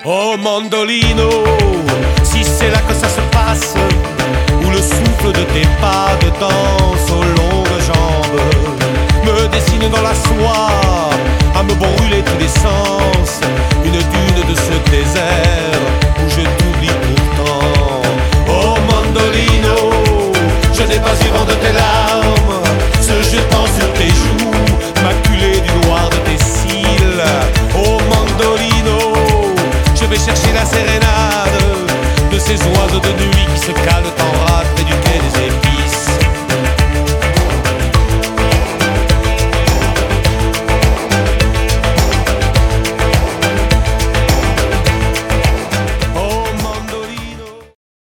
Oh Mandolino, si c'est là que ça se passe, où le souffle de tes pas dedans